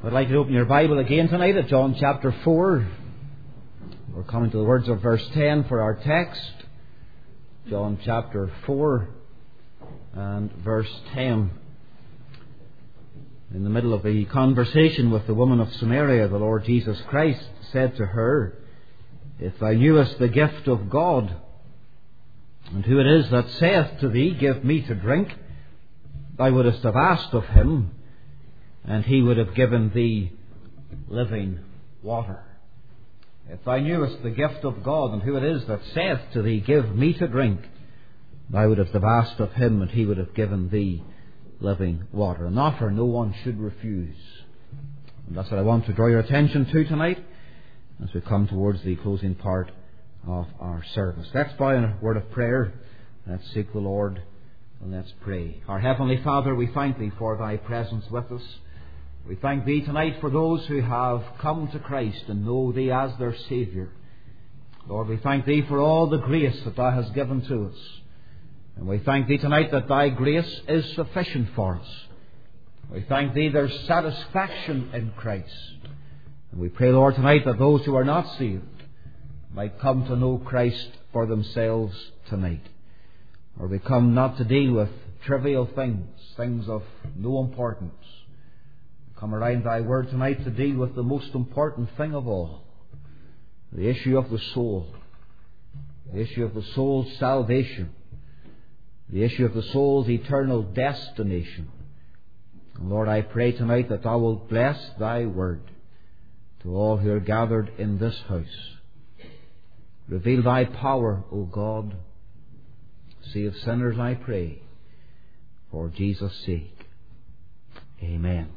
I'd like you to open your Bible again tonight at John chapter 4. We're coming to the words of verse 10 for our text. John chapter 4 and verse 10. In the middle of the conversation with the woman of Samaria, the Lord Jesus Christ said to her, "If thou knewest the gift of God, and who it is that saith to thee, Give me to drink, thou wouldest have asked of him, and he would have given thee living water." If thou knewest the gift of God, and who it is that saith to thee, Give me to drink, thou wouldest have asked of him, and he would have given thee living water. An offer no one should refuse. And that's what I want to draw your attention to tonight as we come towards the closing part of our service. Let's bow in a word of prayer. Let's seek the Lord, and let's pray. Our Heavenly Father, we thank Thee for Thy presence with us. We thank Thee tonight for those who have come to Christ and know Thee as their Saviour. Lord, we thank Thee for all the grace that Thou hast given to us. And we thank Thee tonight that Thy grace is sufficient for us. We thank Thee there's satisfaction in Christ. And we pray, Lord, tonight that those who are not saved might come to know Christ for themselves tonight. Or we come not to deal with trivial things, things of no importance. We come around Thy Word tonight to deal with the most important thing of all, the issue of the soul, the issue of the soul's salvation, the issue of the soul's eternal destination. And Lord, I pray tonight that Thou wilt bless Thy Word to all who are gathered in this house. Reveal Thy power, O God. Save sinners, I pray, for Jesus' sake. Amen.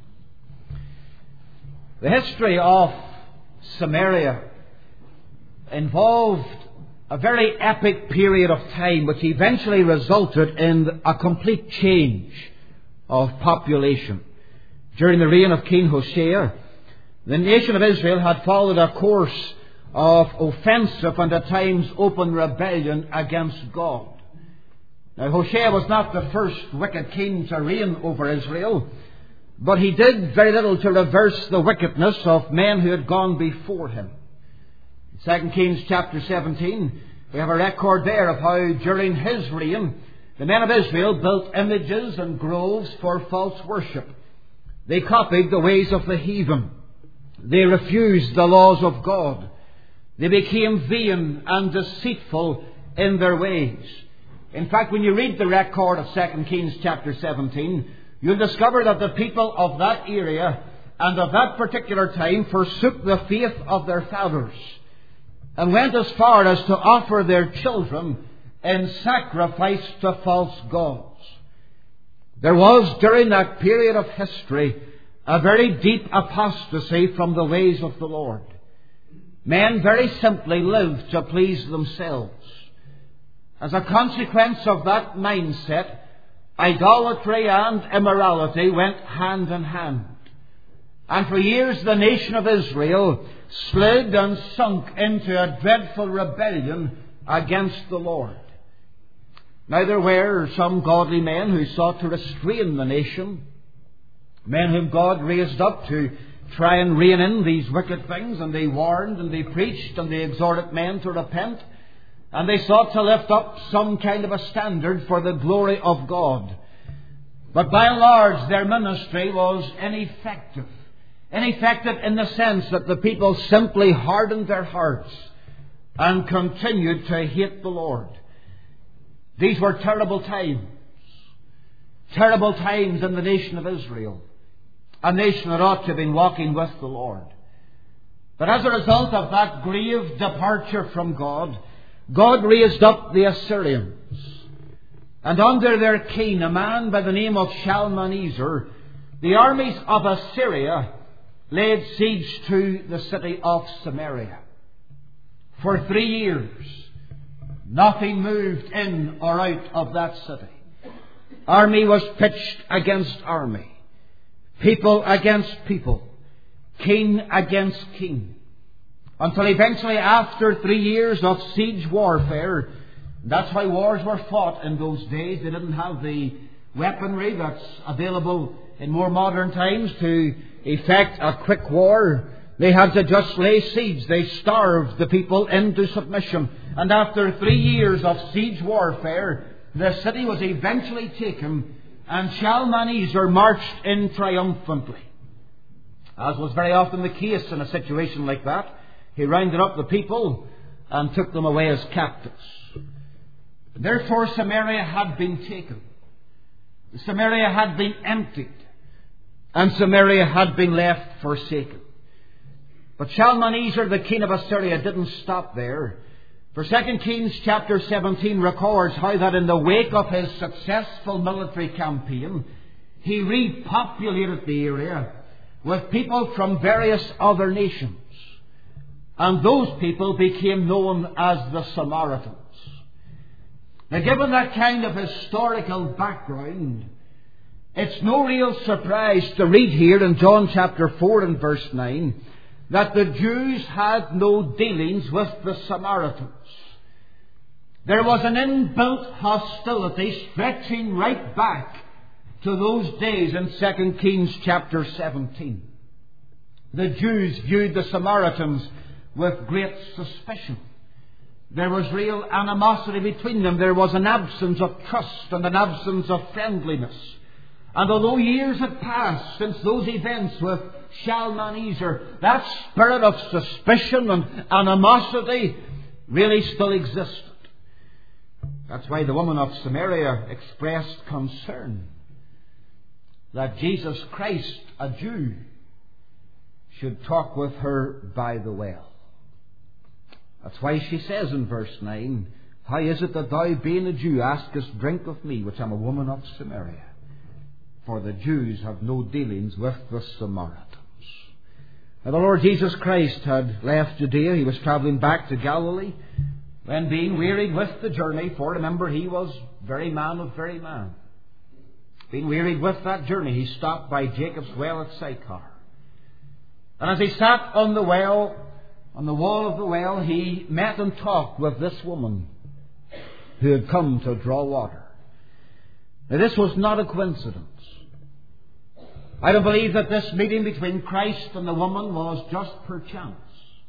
The history of Samaria involved a very epic period of time which eventually resulted in a complete change of population. During the reign of King Hosea, the nation of Israel had followed a course of offensive and at times open rebellion against God. Now, Hosea was not the first wicked king to reign over Israel, but he did very little to reverse the wickedness of men who had gone before him. In 2 Kings chapter 17, we have a record there of how during his reign, the men of Israel built images and groves for false worship. They copied the ways of the heathen. They refused the laws of God. They became vain and deceitful in their ways. In fact, when you read the record of 2 Kings chapter 17, you'll discover that the people of that area and of that particular time forsook the faith of their fathers and went as far as to offer their children in sacrifice to false gods. There was, during that period of history, a very deep apostasy from the ways of the Lord. Men very simply lived to please themselves. As a consequence of that mindset, idolatry and immorality went hand in hand. And for years the nation of Israel slid and sunk into a dreadful rebellion against the Lord. Now there were some godly men who sought to restrain the nation, men whom God raised up to try and rein in these wicked things, and they warned and they preached and they exhorted men to repent, and they sought to lift up some kind of a standard for the glory of God. But by and large their ministry was ineffective. Ineffective in the sense that the people simply hardened their hearts and continued to hate the Lord. These were terrible times. Terrible times in the nation of Israel. A nation that ought to have been walking with the Lord. But as a result of that grave departure from God, God raised up the Assyrians. And under their king, a man by the name of Shalmaneser, the armies of Assyria laid siege to the city of Samaria. For 3 years, nothing moved in or out of that city. Army was pitched against army. People against people. King against king. Until eventually, after 3 years of siege warfare, that's how wars were fought in those days. They didn't have the weaponry that's available in more modern times to effect a quick war. They had to just lay siege. They starved the people into submission. And after 3 years of siege warfare, the city was eventually taken, and Shalmaneser marched in triumphantly. As was very often the case in a situation like that, he rounded up the people and took them away as captives. Therefore, Samaria had been taken. Samaria had been emptied. And Samaria had been left forsaken. But Shalmaneser, the king of Assyria, didn't stop there. For 2 Kings chapter 17 records how that in the wake of his successful military campaign, he repopulated the area with people from various other nations. And those people became known as the Samaritans. Now, given that kind of historical background, it's no real surprise to read here in John chapter 4 and verse 9 that the Jews had no dealings with the Samaritans. There was an inbuilt hostility stretching right back to those days in 2 Kings chapter 17. The Jews viewed the Samaritans with great suspicion. There was real animosity between them. There was an absence of trust and an absence of friendliness. And although years had passed since those events with Shalmaneser, that spirit of suspicion and animosity really still existed. That's why the woman of Samaria expressed concern that Jesus Christ, a Jew, should talk with her by the well. That's why she says in verse 9, "How is it that thou, being a Jew, askest drink of me, which am a woman of Samaria? For the Jews have no dealings with the Samaritans." Now, the Lord Jesus Christ had left Judea. He was travelling back to Galilee, when being wearied with the journey, for remember, he was very man of very man. Being wearied with that journey, he stopped by Jacob's well at Sychar. And as he sat on the well, on the wall of the well, he met and talked with this woman who had come to draw water. Now, this was not a coincidence. I don't believe that this meeting between Christ and the woman was just perchance.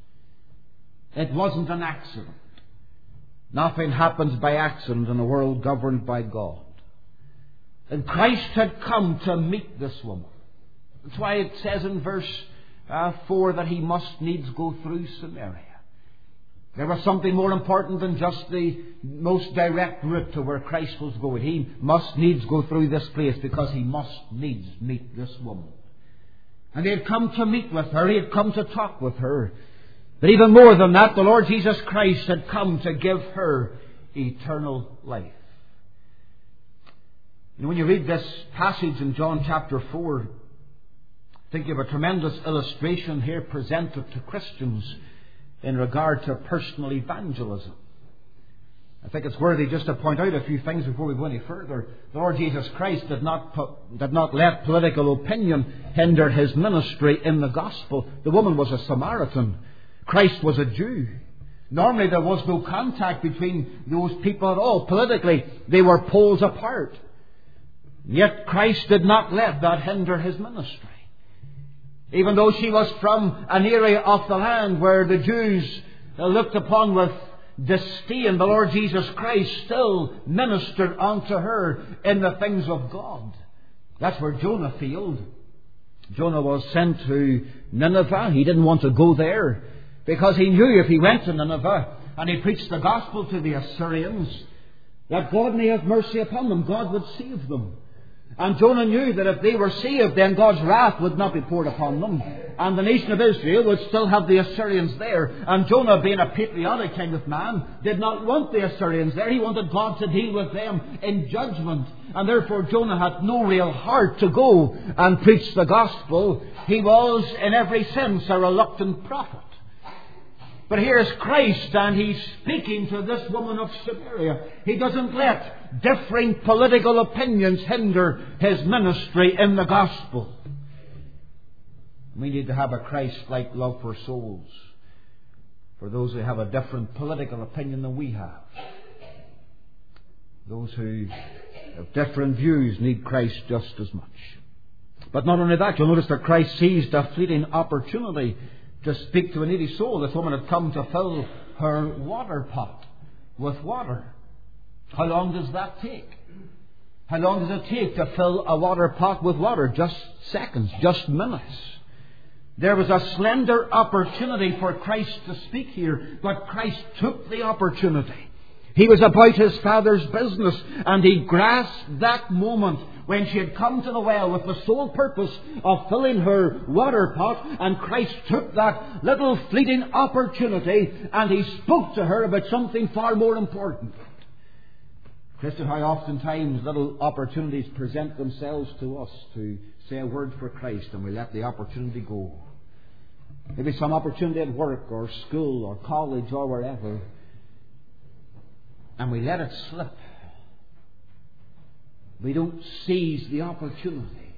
It wasn't an accident. Nothing happens by accident in a world governed by God. And Christ had come to meet this woman. That's why it says in verse 4 that he must needs go through Samaria. There was something more important than just the most direct route to where Christ was going. He must needs go through this place because he must needs meet this woman. And he had come to meet with her. He had come to talk with her. But even more than that, the Lord Jesus Christ had come to give her eternal life. You know, when you read this passage in John chapter 4, I think you have a tremendous illustration here presented to Christians in regard to personal evangelism. I think it's worthy just to point out a few things before we go any further. The Lord Jesus Christ did not let political opinion hinder his ministry in the gospel. The woman was a Samaritan. Christ was a Jew. Normally there was no contact between those people at all. Politically, they were poles apart. Yet Christ did not let that hinder his ministry. Even though she was from an area of the land where the Jews looked upon with disdain, the Lord Jesus Christ still ministered unto her in the things of God. That's where Jonah failed. Jonah was sent to Nineveh. He didn't want to go there because he knew if he went to Nineveh and he preached the gospel to the Assyrians, that God may have mercy upon them. God would save them. And Jonah knew that if they were saved, then God's wrath would not be poured upon them. And the nation of Israel would still have the Assyrians there. And Jonah, being a patriotic kind of man, did not want the Assyrians there. He wanted God to deal with them in judgment. And therefore Jonah had no real heart to go and preach the gospel. He was, in every sense, a reluctant prophet. But here's Christ, and he's speaking to this woman of Samaria. He doesn't let differing political opinions hinder his ministry in the gospel. We need to have a Christ-like love for souls, for those who have a different political opinion than we have. Those who have different views need Christ just as much. But not only that, you'll notice that Christ seized a fleeting opportunity to speak to a needy soul. This woman had come to fill her water pot with water. How long does that take? How long does it take to fill a water pot with water? Just seconds, just minutes. There was a slender opportunity for Christ to speak here, but Christ took the opportunity. He was about His Father's business, and He grasped that moment when she had come to the well with the sole purpose of filling her water pot, and Christ took that little fleeting opportunity and He spoke to her about something far more important. Christian, how oftentimes little opportunities present themselves to us to say a word for Christ, and we let the opportunity go. Maybe some opportunity at work or school or college or wherever, and we let it slip. We don't seize the opportunity.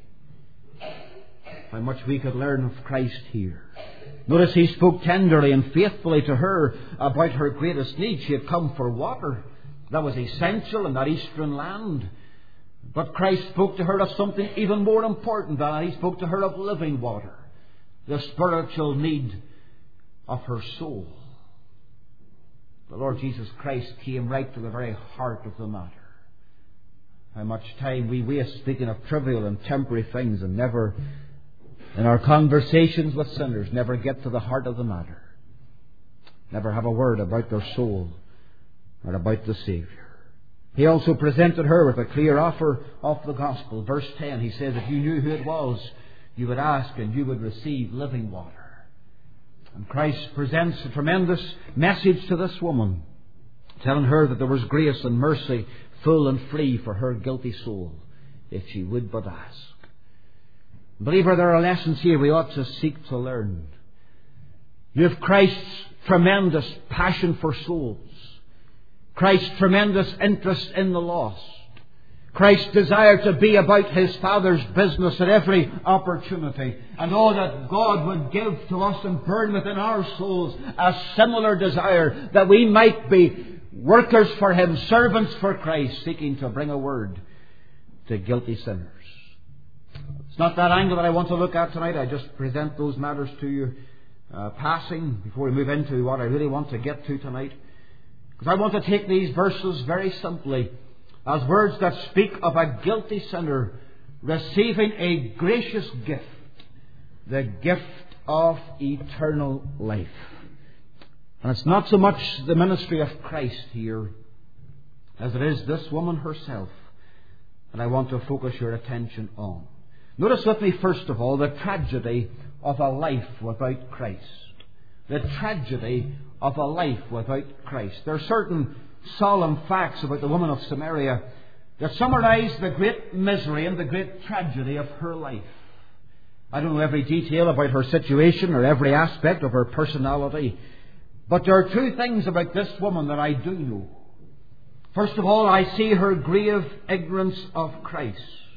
How much we could learn of Christ here. Notice He spoke tenderly and faithfully to her about her greatest need. She had come for water. That was essential in that eastern land. But Christ spoke to her of something even more important than that. He spoke to her of living water, the spiritual need of her soul. The Lord Jesus Christ came right to the very heart of the matter. How much time we waste speaking of trivial and temporary things, and never, in our conversations with sinners, never get to the heart of the matter. Never have a word about their soul or about the Saviour. He also presented her with a clear offer of the gospel. Verse 10, He says, if you knew who it was, you would ask and you would receive living water. And Christ presents a tremendous message to this woman, telling her that there was grace and mercy full and free for her guilty soul, if she would but ask. Believer, there are lessons here we ought to seek to learn. You have Christ's tremendous passion for souls, Christ's tremendous interest in the lost, Christ's desire to be about His Father's business at every opportunity, and all that God would give to us and burn within our souls a similar desire that we might be workers for Him, servants for Christ, seeking to bring a word to guilty sinners. It's not that angle that I want to look at tonight. I just present those matters to you passing before we move into what I really want to get to tonight. Because I want to take these verses very simply as words that speak of a guilty sinner receiving a gracious gift, the gift of eternal life. And it's not so much the ministry of Christ here as it is this woman herself that I want to focus your attention on. Notice with me, first of all, the tragedy of a life without Christ. The tragedy of a life without Christ. There are certain solemn facts about the woman of Samaria that summarize the great misery and the great tragedy of her life. I don't know every detail about her situation or every aspect of her personality, but there are two things about this woman that I do know. First of all, I see her grave ignorance of Christ.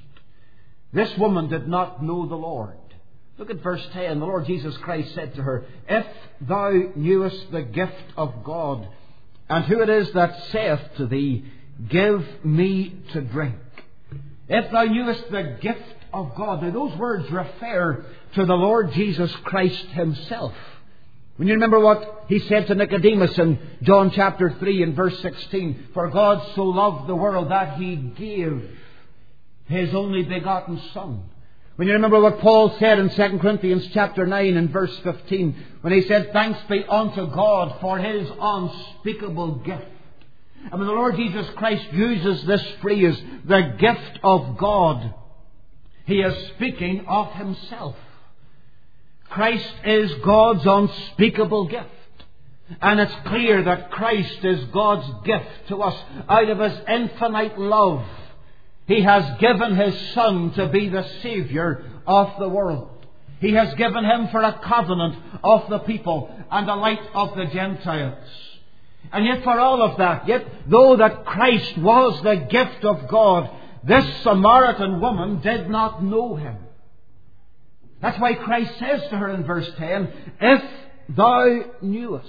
This woman did not know the Lord. Look at verse 10. The Lord Jesus Christ said to her, if thou knewest the gift of God, and who it is that saith to thee, give me to drink. If thou knewest the gift of God. Now those words refer to the Lord Jesus Christ Himself. When you remember what He said to Nicodemus in John chapter 3 and verse 16, for God so loved the world that He gave His only begotten Son. When you remember what Paul said in 2 Corinthians chapter 9 and verse 15, when he said, thanks be unto God for His unspeakable gift. And when the Lord Jesus Christ uses this phrase, the gift of God, He is speaking of Himself. Christ is God's unspeakable gift. And it's clear that Christ is God's gift to us out of His infinite love. He has given His Son to be the Saviour of the world. He has given Him for a covenant of the people and a light of the Gentiles. And yet for all of that, yet though that Christ was the gift of God, this Samaritan woman did not know Him. That's why Christ says to her in verse 10, if thou knewest.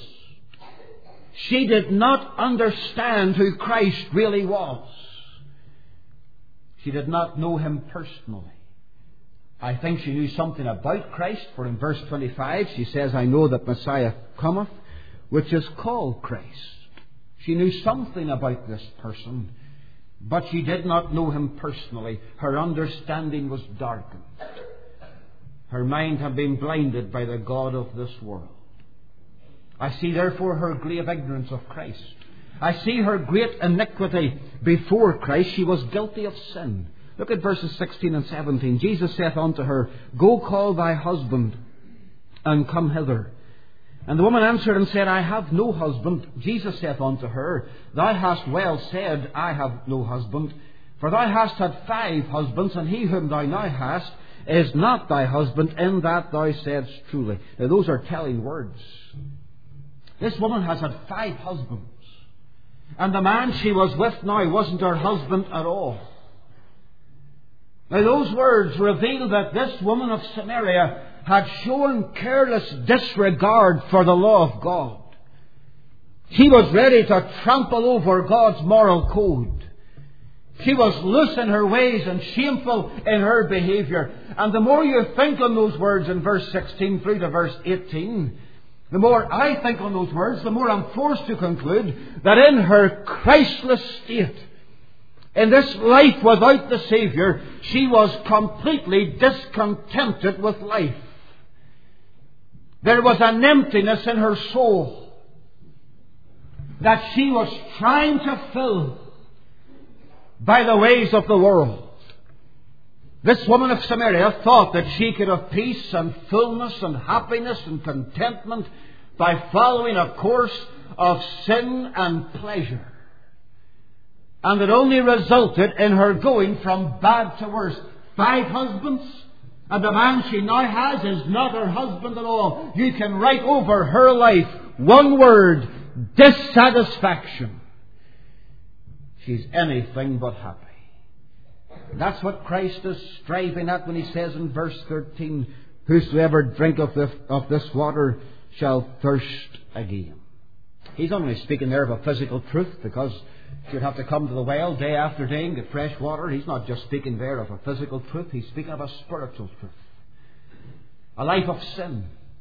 She did not understand who Christ really was. She did not know Him personally. I think she knew something about Christ, for in verse 25 she says, I know that Messiah cometh, which is called Christ. She knew something about this person, but she did not know him personally. Her understanding was darkened. Her mind had been blinded by the god of this world. I see therefore her grave ignorance of Christ. I see her great iniquity before Christ. She was guilty of sin. Look at verses 16 and 17. Jesus saith unto her, Go call thy husband, and come hither. And the woman answered and said, I have no husband. Jesus saith unto her, Thou hast well said, I have no husband. For thou hast had 5 husbands, and he whom thou now hast is not thy husband, in that thou saidst truly. Now those are telling words. This woman has had 5 husbands. And the man she was with now wasn't her husband at all. Now those words reveal that this woman of Samaria had shown careless disregard for the law of God. She was ready to trample over God's moral code. She was loose in her ways and shameful in her behaviour. And the more you think on those words in verse 16 through to verse 18, the more I think on those words, the more I'm forced to conclude that in her Christless state, in this life without the Saviour, she was completely discontented with life. There was an emptiness in her soul that she was trying to fill by the ways of the world. This woman of Samaria thought that she could have peace and fullness and happiness and contentment by following a course of sin and pleasure. And it only resulted in her going from bad to worse. 5 husbands, and the man she now has is not her husband at all. You can write over her life one word: dissatisfaction. She's anything but happy. And that's what Christ is striving at when he says in verse 13, Whosoever drinketh of this water shall thirst again. He's only speaking there of a physical truth, because you'd have to come to the well day after day and get fresh water. He's not just speaking there of a physical truth. He's speaking of a spiritual truth. A life of sin.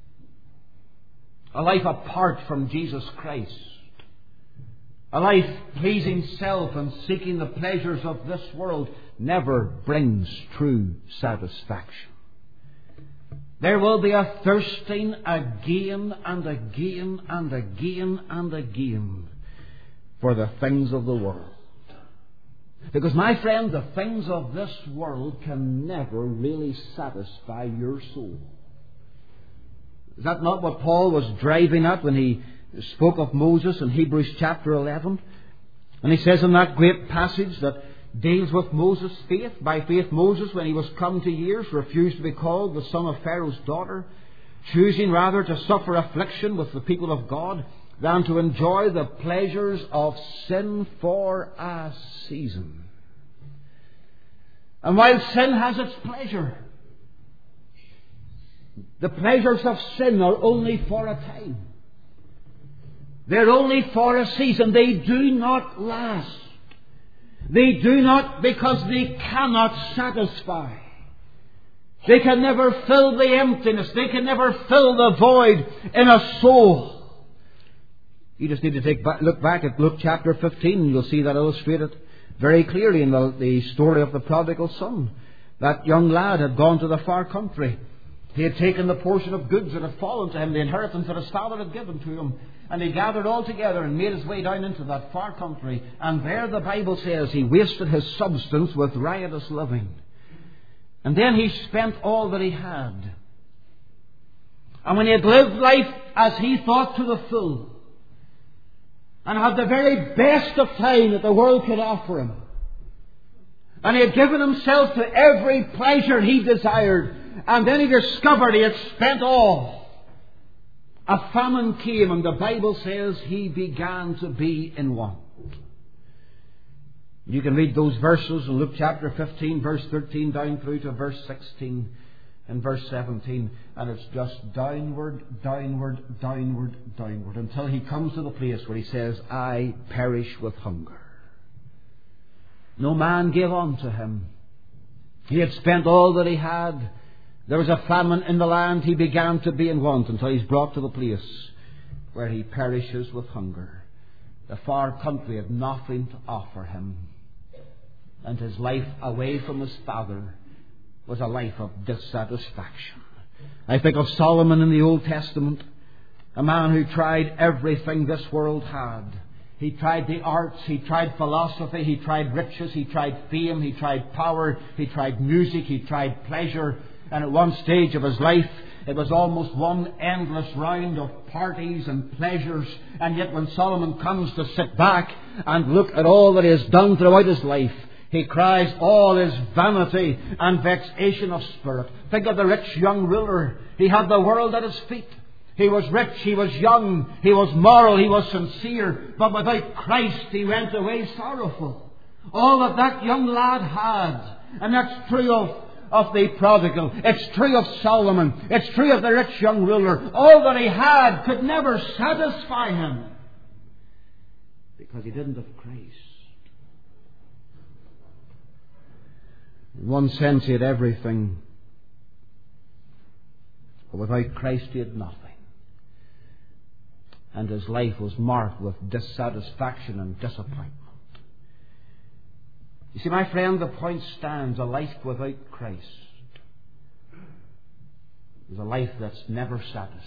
A life apart from Jesus Christ. A life pleasing self and seeking the pleasures of this world never brings true satisfaction. There will be a thirsting again and again and again and again for the things of the world. Because, my friend, the things of this world can never really satisfy your soul. Is that not what Paul was driving at when he spoke of Moses in Hebrews chapter 11? And he says in that great passage that deals with Moses' faith. By faith Moses, when he was come to years, refused to be called the son of Pharaoh's daughter, choosing rather to suffer affliction with the people of God than to enjoy the pleasures of sin for a season. And while sin has its pleasure, the pleasures of sin are only for a time. They're only for a season. They do not last. They do not, because they cannot satisfy. They can never fill the emptiness. They can never fill the void in a soul. You just need to look back at Luke chapter 15 and you'll see that illustrated very clearly in the story of the prodigal son. That young lad had gone to the far country. He had taken the portion of goods that had fallen to him, the inheritance that his father had given to him, and he gathered all together and made his way down into that far country. And there, the Bible says, he wasted his substance with riotous living. And then he spent all that he had. And when he had lived life as he thought to the full, and had the very best of time that the world could offer him, and he had given himself to every pleasure he desired, and then he discovered he had spent all. A famine came, and the Bible says he began to be in want. You can read those verses in Luke chapter 15, verse 13, down through to verse 16 and verse 17. And it's just downward, downward, downward, downward, until he comes to the place where he says, I perish with hunger. No man gave unto him. He had spent all that he had. There was a famine in the land. He began to be in want until he's brought to the place where he perishes with hunger. The far country had nothing to offer him, and his life away from his father was a life of dissatisfaction. I think of Solomon in the Old Testament, a man who tried everything this world had. He tried the arts, he tried philosophy, he tried riches, he tried fame, he tried power, he tried music, he tried pleasure. And at one stage of his life, it was almost one endless round of parties and pleasures. And yet when Solomon comes to sit back and look at all that he has done throughout his life, he cries, all is vanity and vexation of spirit. Think of the rich young ruler. He had the world at his feet. He was rich, he was young, he was moral, he was sincere. But without Christ he went away sorrowful. All that young lad had. And that's true of the prodigal. It's true of Solomon. It's true of the rich young ruler. All that he had could never satisfy him, because he didn't have Christ. In one sense he had everything, but without Christ he had nothing. And his life was marked with dissatisfaction and disappointment. You see, my friend, the point stands. A life without Christ is a life that's never satisfied.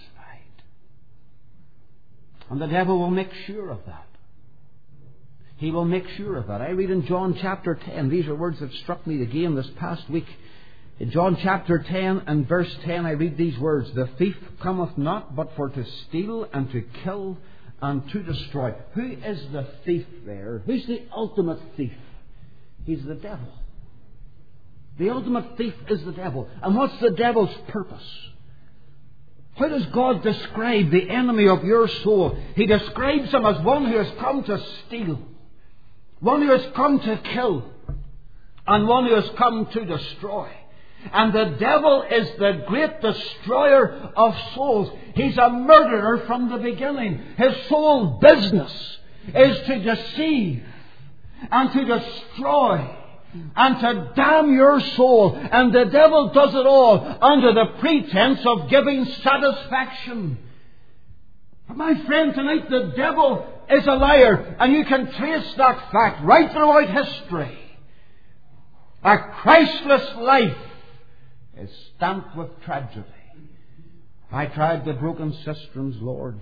And the devil will make sure of that. He will make sure of that. I read in John chapter 10. These are words that struck me again this past week. In John chapter 10 and verse 10, I read these words. The thief cometh not but for to steal and to kill and to destroy. Who is the thief there? Who's the ultimate thief? He's the devil. The ultimate thief is the devil. And what's the devil's purpose? How does God describe the enemy of your soul? He describes him as one who has come to steal, one who has come to kill, and one who has come to destroy. And the devil is the great destroyer of souls. He's a murderer from the beginning. His sole business is to deceive and to destroy and to damn your soul. And the devil does it all under the pretense of giving satisfaction. But my friend, tonight the devil is a liar, and you can trace that fact right throughout history. A Christless life is stamped with tragedy. I tried the broken cisterns, Lord,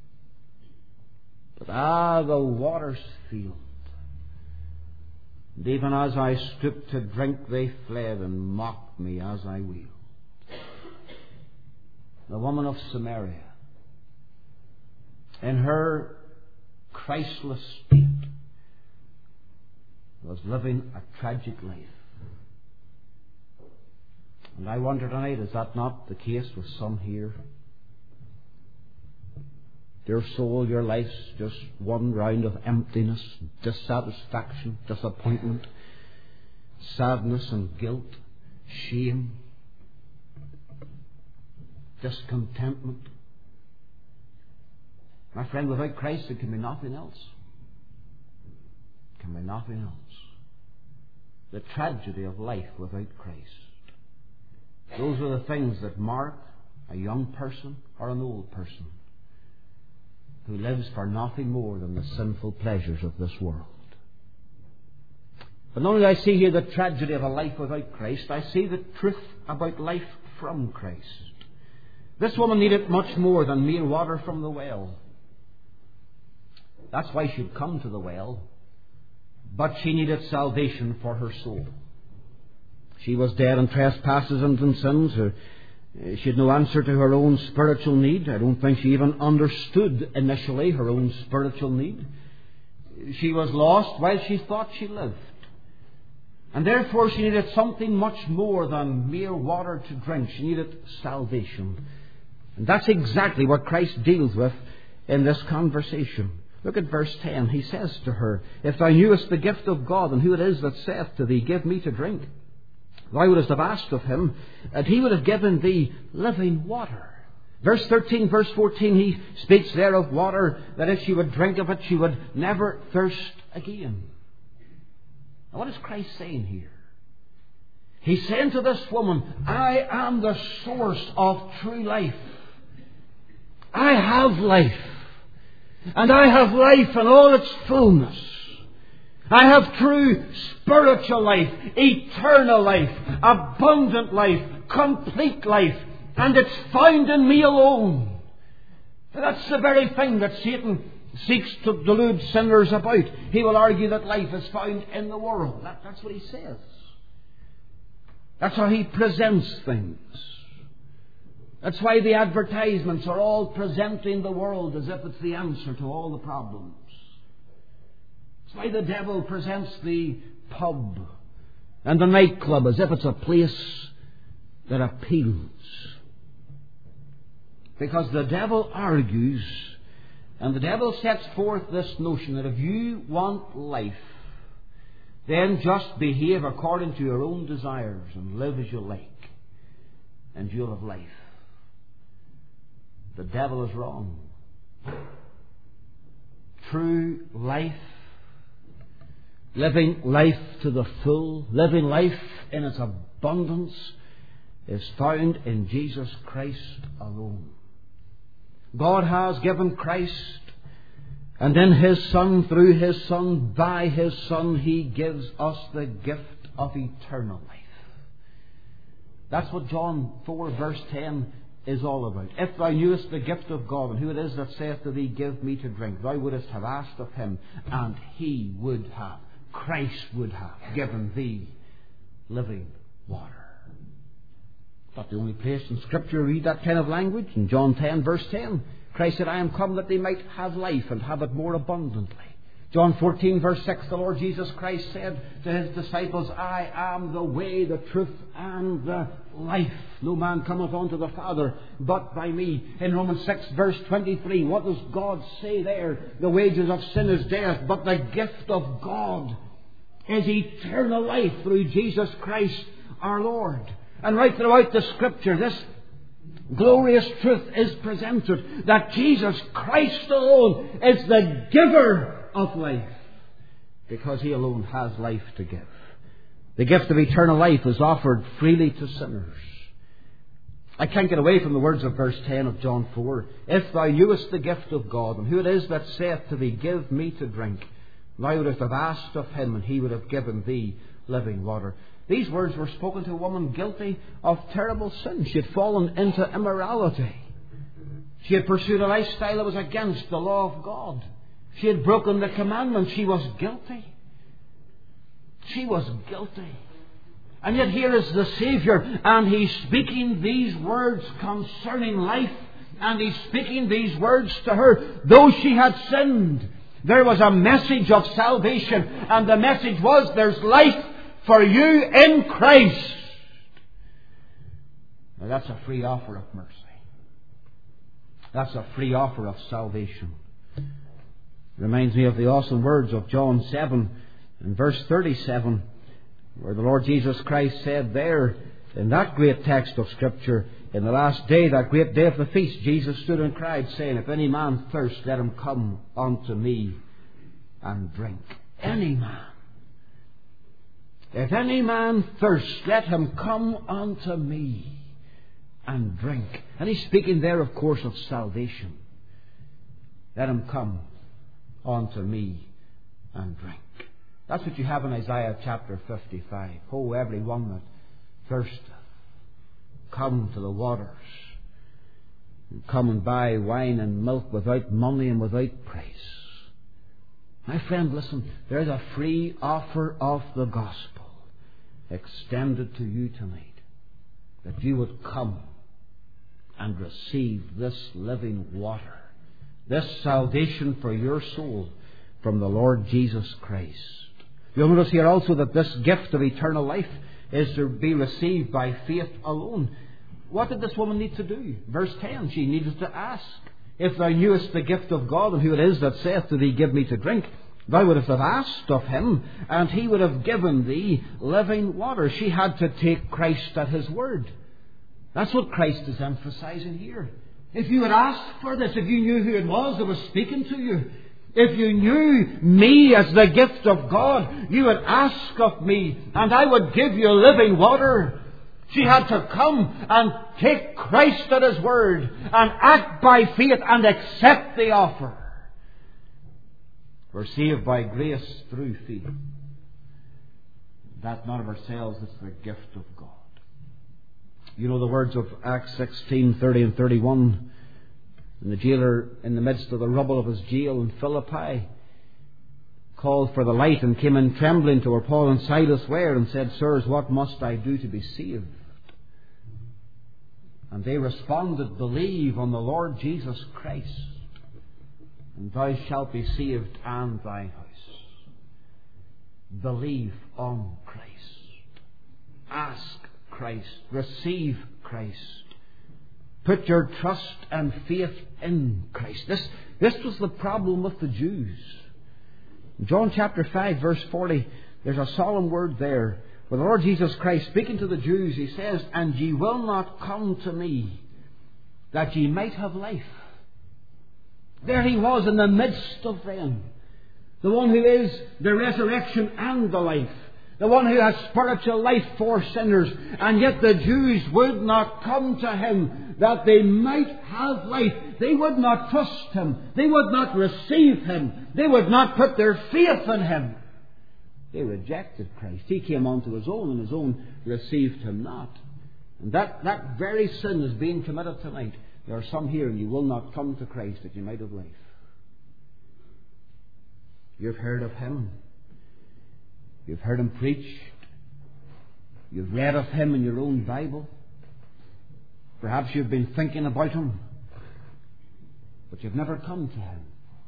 but the waters failed. And even as I stooped to drink, they fled and mocked me as I wailed. The woman of Samaria, in her Christless state, was living a tragic life. And I wonder tonight, is that not the case with some here? Your soul, your life's just one round of emptiness, dissatisfaction, disappointment, sadness and guilt, shame, discontentment. My friend, without Christ it can be nothing else. It can be nothing else. The tragedy of life without Christ. Those are the things that mark a young person or an old person who lives for nothing more than the sinful pleasures of this world. But not only do I see here the tragedy of a life without Christ, I see the truth about life from Christ. This woman needed much more than mere water from the well. That's why she'd come to the well. But she needed salvation for her soul. She was dead in trespasses and in sins. She had no answer to her own spiritual need. I don't think she even understood initially her own spiritual need. She was lost while she thought she lived. And therefore she needed something much more than mere water to drink. She needed salvation. And that's exactly what Christ deals with in this conversation. Look at verse 10. He says to her, if thou knewest the gift of God, and who it is that saith to thee, give me to drink, thou wouldst have asked of him, and he would have given thee living water. Verse 13, verse 14, he speaks there of water, that if she would drink of it, she would never thirst again. Now what is Christ saying here? He's saying to this woman, I am the source of true life. I have life. And I have life in all its fullness. I have true spiritual life, eternal life, abundant life, complete life. And it's found in me alone. That's the very thing that Satan seeks to delude sinners about. He will argue that life is found in the world. That's what he says. That's how he presents things. That's why the advertisements are all presenting the world as if it's the answer to all the problems. That's why the devil presents the pub and the nightclub as if it's a place that appeals. Because the devil argues, and the devil sets forth this notion that if you want life, then just behave according to your own desires and live as you like, and you'll have life. The devil is wrong. True life, living life to the full, living life in its abundance, is found in Jesus Christ alone. God has given Christ, and in His Son, through His Son, by His Son, He gives us the gift of eternal life. That's what John 4 verse 10 is all about. If thou knewest the gift of God, and who it is that saith to thee, give me to drink, thou wouldest have asked of Him, and He would have, Christ would have, given thee living water. Not the only place in Scripture read that kind of language. In John 10 verse 10, Christ said, I am come that they might have life and have it more abundantly. John 14 verse 6, the Lord Jesus Christ said to His disciples, I am the way, the truth, and the life. No man cometh unto the Father but by me. In Romans 6 verse 23, what does God say there? The wages of sin is death, but the gift of God is eternal life through Jesus Christ our Lord. And right throughout the Scripture, this glorious truth is presented, that Jesus Christ alone is the giver of life, because He alone has life to give. The gift of eternal life is offered freely to sinners. I can't get away from the words of verse 10 of John 4. If thou knewest the gift of God, and who it is that saith to thee, give me to drink, thou wouldst have asked of Him, and He would have given thee living water. These words were spoken to a woman guilty of terrible sin. She had fallen into immorality. She had pursued a lifestyle that was against the law of God. She had broken the commandments. She was guilty. She was guilty. And yet here is the Saviour, and He's speaking these words concerning life, and He's speaking these words to her. Though she had sinned, there was a message of salvation, and the message was, there's life for you in Christ. Now that's a free offer of mercy. That's a free offer of salvation. It reminds me of the awesome words of John 7 and verse 37, where the Lord Jesus Christ said there, in that great text of Scripture, in the last day, that great day of the feast, Jesus stood and cried, saying, if any man thirst, let him come unto me and drink. Any man. If any man thirst, let him come unto me and drink. And He's speaking there, of course, of salvation. Let him come unto me and drink. That's what you have in Isaiah chapter 55. Oh, everyone that thirsteth, come to the waters. Come and buy wine and milk without money and without price. My friend, listen, there's a free offer of the gospel extended to you tonight, that you would come and receive this living water, this salvation for your soul from the Lord Jesus Christ. You'll notice here also that this gift of eternal life is to be received by faith alone. What did this woman need to do? Verse 10, she needed to ask. If thou knewest the gift of God, and who it is that saith to thee, give me to drink, thou wouldst have asked of Him, and He would have given thee living water. She had to take Christ at His word. That's what Christ is emphasizing here. If you had asked for this, if you knew who it was that was speaking to you, If you knew me as the gift of God, you would ask of me, and I would give you living water. She had to come and take Christ at His word and act by faith and accept the offer. We're saved by grace through faith. That's not of ourselves, it's the gift of God. You know the words of Acts 16:30 and 31. And the jailer, in the midst of the rubble of his jail in Philippi, called for the light and came in trembling to where Paul and Silas were and said, Sirs, what must I do to be saved? And they responded, Believe on the Lord Jesus Christ, and thou shalt be saved and thy house. Believe on Christ. Ask Christ. Receive Christ. Put your trust and faith in Christ. This was the problem with the Jews. In John chapter 5 verse 40, there's a solemn word there. With the Lord Jesus Christ speaking to the Jews, He says, And ye will not come to me, that ye might have life. There He was in the midst of them. The one who is the resurrection and the life. The one who has spiritual life for sinners. And yet the Jews would not come to Him that they might have life. They would not trust Him. They would not receive Him. They would not put their faith in Him. They rejected Christ. He came unto His own, and His own received Him not. And that very sin is being committed tonight. There are some here, and you will not come to Christ that you might have life. You've heard of Him. You've heard Him preached. You've read of Him in your own Bible. Perhaps you've been thinking about Him, but you've never come to Him.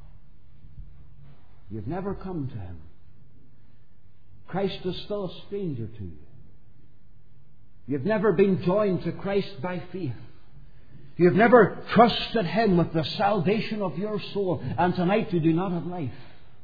You've never come to Him. Christ is still a stranger to you. You've never been joined to Christ by faith. You've never trusted Him with the salvation of your soul, and tonight you do not have life.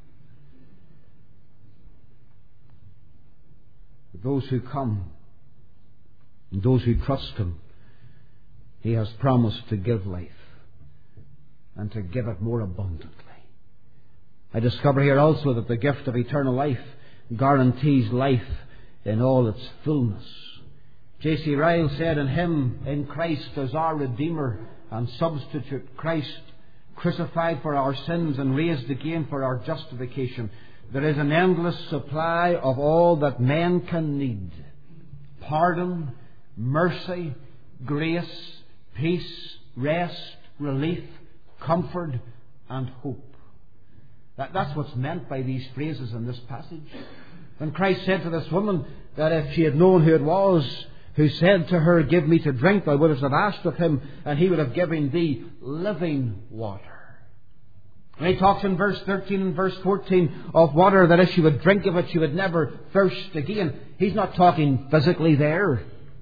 But those who come and those who trust Him, He has promised to give life and to give it more abundantly. I discover here also that the gift of eternal life guarantees life in all its fullness. J.C. Ryle said, In Him, in Christ, as our Redeemer and Substitute, Christ crucified for our sins and raised again for our justification, there is an endless supply of all that men can need. Pardon, mercy, grace, peace, rest, relief, comfort, and hope. That's what's meant by these phrases in this passage. When Christ said to this woman that if she had known who it was who said to her, Give me to drink, thou wouldst have asked of Him, and He would have given thee living water. And He talks in verse 13 and verse 14 of water that if she would drink of it, she would never thirst again. He's not talking physically there.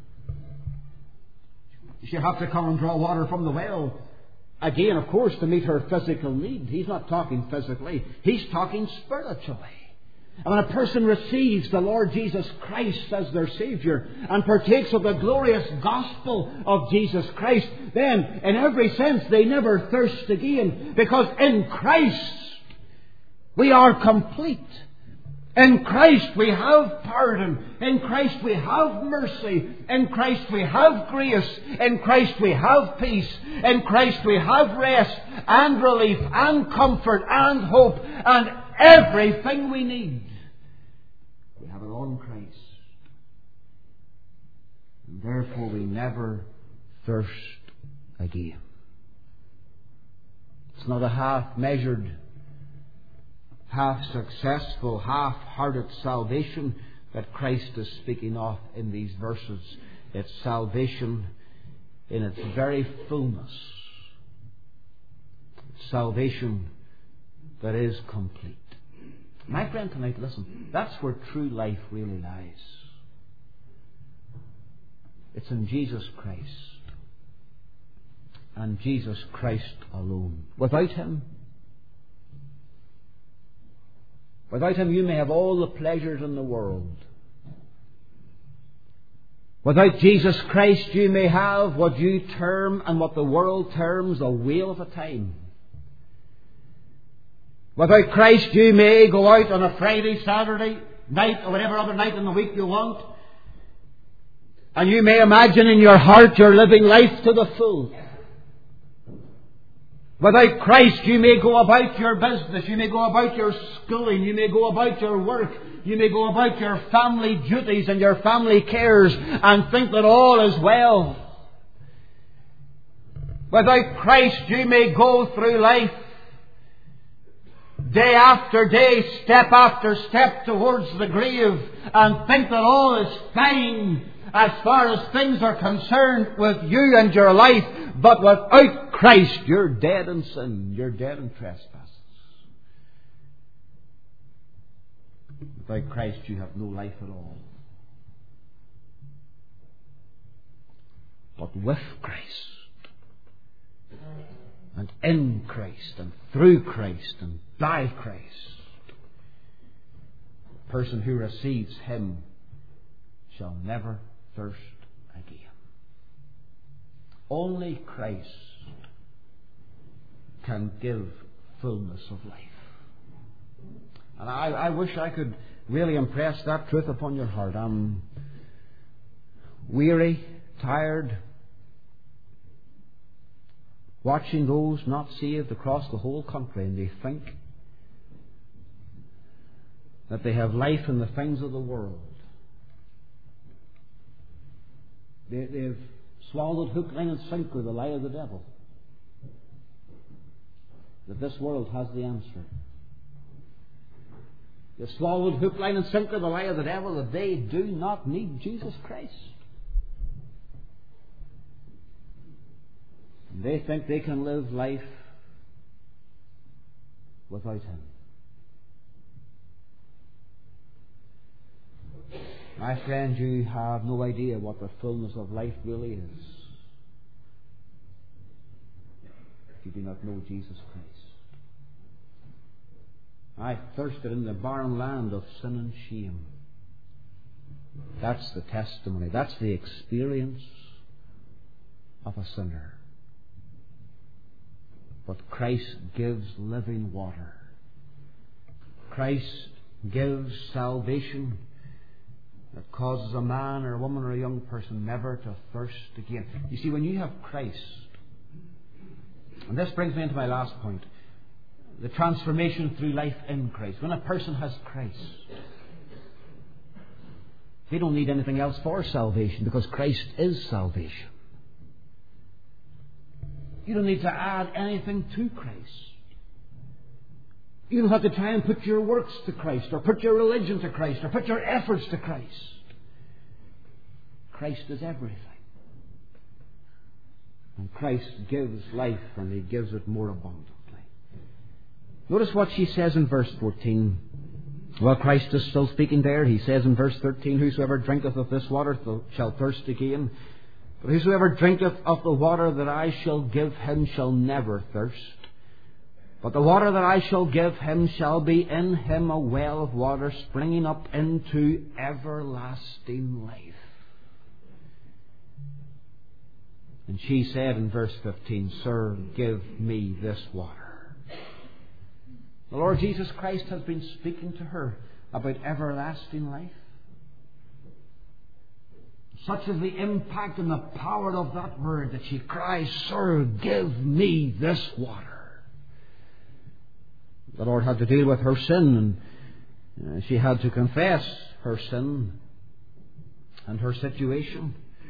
She'd have to come and draw water from the well again, of course, to meet her physical need. He's not talking physically. He's talking spiritually. And when a person receives the Lord Jesus Christ as their Saviour and partakes of the glorious gospel of Jesus Christ, then in every sense they never thirst again, because in Christ we are complete. In Christ we have pardon. In Christ we have mercy. In Christ we have grace. In Christ we have peace. In Christ we have rest and relief and comfort and hope and everything we need. We have it all in Christ. And therefore we never thirst again. It's not a half-measured, half-successful, half-hearted salvation that Christ is speaking of in these verses. It's salvation in its very fullness. It's salvation that is complete. My friend, tonight, listen, that's where true life really lies. It's in Jesus Christ. And Jesus Christ alone. Without Him, you may have all the pleasures in the world. Without Jesus Christ, you may have what you term and what the world terms a whale of a time. Without Christ, you may go out on a Friday, Saturday night, or whatever other night in the week you want, and you may imagine in your heart you're living life to the full. Without Christ, you may go about your business, you may go about your schooling, you may go about your work, you may go about your family duties and your family cares and think that all is well. Without Christ, you may go through life day after day, step after step towards the grave and think that all is fine as far as things are concerned with you and your life. But without Christ, you're dead in sin. You're dead in trespasses. Without Christ, you have no life at all. But with Christ, and in Christ, and through Christ, and by Christ, the person who receives Him shall never thirst again. Only Christ can give fullness of life. And I wish I could really impress that truth upon your heart. I'm weary, tired, watching those not saved across the whole country, and they think that they have life in the things of the world. They've swallowed hook, line and sinker the lie of the devil, that this world has the answer. They've swallowed hook, line and sinker the lie of the devil that they do not need Jesus Christ. And they think they can live life without Him. My friend, you have no idea what the fullness of life really is if you do not know Jesus Christ. I thirsted in the barren land of sin and shame. That's the testimony. That's the experience of a sinner. But Christ gives living water. Christ gives salvation that causes a man or a woman or a young person never to thirst again. You see, when you have Christ, and this brings me into my last point, the transformation through life in Christ. When a person has Christ, they don't need anything else for salvation because Christ is salvation. You don't need to add anything to Christ. You don't have to try and put your works to Christ, or put your religion to Christ, or put your efforts to Christ. Christ is everything. And Christ gives life, and He gives it more abundantly. Notice what she says in verse 14. Well, Christ is still speaking there. He says in verse 13, "Whosoever drinketh of this water shall thirst again. But whosoever drinketh of the water that I shall give him shall never thirst. But the water that I shall give him shall be in him a well of water springing up into everlasting life." And she said in verse 15, "Sir, give me this water." The Lord Jesus Christ has been speaking to her about everlasting life. Such is the impact and the power of that word that she cries, "Sir, give me this water." The Lord had to deal with her sin, and she had to confess her sin and her situation.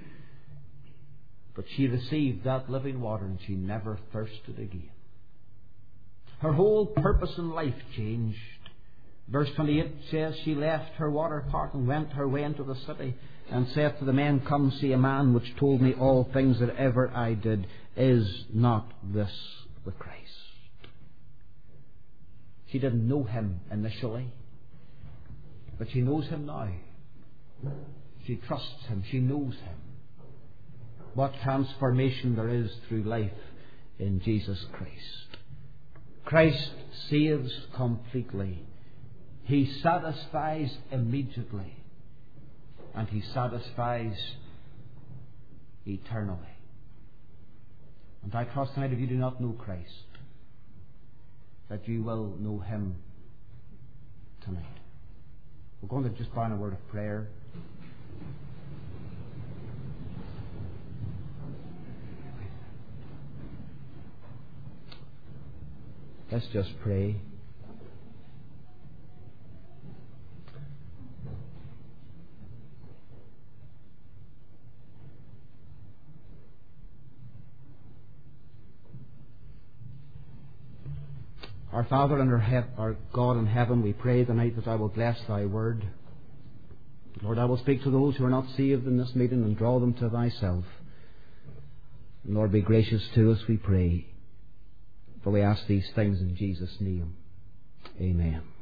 But she received that living water, and she never thirsted again. Her whole purpose in life changed. Verse 28 says, "She left her water pot and went her way into the city, and saith to the men, Come see a man which told me all things that ever I did. Is not this the Christ?" She didn't know Him initially, but she knows Him now. She trusts Him. She knows Him. What transformation there is through life in Jesus Christ. Christ saves completely. He satisfies immediately. And He satisfies eternally. And I trust tonight, if you do not know Christ, that you will know Him tonight. We're going to just bow in a word of prayer. Let's just pray. Our Father and our God in heaven, we pray tonight that I will bless Thy word. Lord, I will speak to those who are not saved in this meeting and draw them to Thyself. And Lord, be gracious to us, we pray. For we ask these things in Jesus' name. Amen.